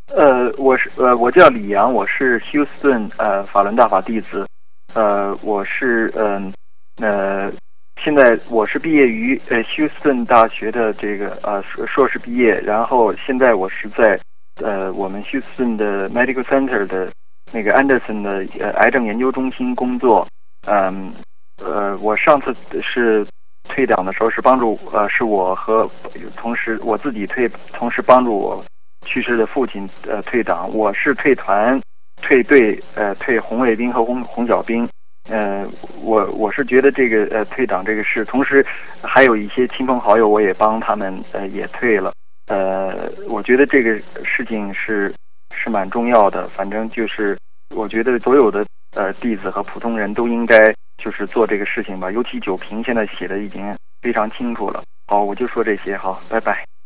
我叫李阳，我是休斯顿法轮大法弟子，我是现在我是毕业于休斯顿大学的这个硕士毕业，然后现在我是在我们休斯顿的 Medical Center 的那个 Anderson 的癌症研究中心工作，我上次是退党的时候是帮助是我和同时我自己同时帮助我去世的父亲退党，我是退团退队退红卫兵和红小兵，我是觉得这个退党这个事，同时还有一些亲朋好友我也帮他们也退了，我觉得这个事情是蛮重要的，反正就是我觉得所有的弟子和普通人都应该就是做这个事情吧，尤其九平现在写的已经非常清楚了。好，我就说这些，好，拜拜。